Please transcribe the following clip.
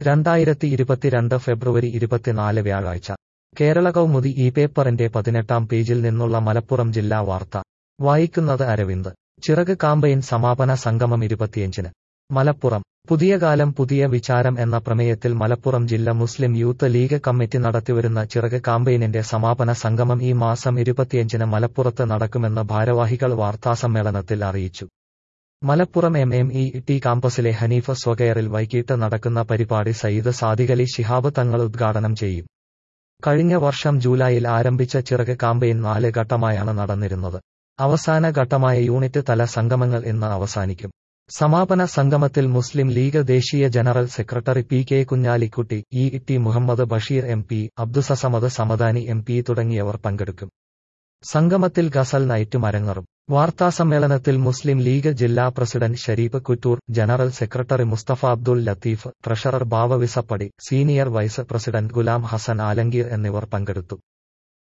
2022 ഫെബ്രുവരി 24 വ്യാഴാഴ്ച കേരള കൗമുദി ഈ പേപ്പറിന്റെ 18-ാം പേജിൽ നിന്നുള്ള മലപ്പുറം ജില്ലാ വാർത്ത വായിക്കുന്നത് അരവിന്ദ്. ചിറക് കാമ്പയിൻ സമാപന സംഗമം 25-ന്. മലപ്പുറം. പുതിയ കാലം പുതിയ വിചാരം എന്ന പ്രമേയത്തിൽ മലപ്പുറം ജില്ല മുസ്ലിം യൂത്ത് ലീഗ് കമ്മിറ്റി നടത്തിവരുന്ന ചിറക് കാമ്പയിനിന്റെ സമാപന സംഗമം ഈ മാസം 25-ന് മലപ്പുറത്ത് നടക്കുമെന്ന് ഭാരവാഹികൾ വാർത്താസമ്മേളനത്തിൽ അറിയിച്ചു. മലപ്പുറം MMET കാമ്പസിലെ ഹനീഫ് സ്വകെയറിൽ വൈകിട്ട് നടക്കുന്ന പരിപാടി സയ്യിദ് സാദിഖലി ശിഹാബ് തങ്ങൾ ഉദ്ഘാടനം ചെയ്യും. കഴിഞ്ഞ വർഷം ജൂലൈയിൽ ആരംഭിച്ച ചിറക് കാമ്പയിൻ 4 ഘട്ടമായാണ് നടന്നിരുന്നത്. അവസാന ഘട്ടമായ യൂണിറ്റ് തല സംഗമങ്ങൾ ഇന്ന് അവസാനിക്കും. സമാപന സംഗമത്തിൽ മുസ്ലിം ലീഗ് ദേശീയ general secretary PK Kunhalikutty, ET Muhammad Basheer MP, Abdussamad Samadani MP തുടങ്ങിയവർ പങ്കെടുക്കും. സംഗമത്തിൽ ഗസൽ നൈറ്റും അരങ്ങേറും. വാർത്താസമ്മേളനത്തിൽ മുസ്ലിം ലീഗ് ജില്ലാ president Shareef Kuttoor, general secretary Mustafa Abdul Latheef, treasurer Bava Visappadi, senior vice president Ghulam Hasan Alamgir എന്നിവർ പങ്കെടുത്തു.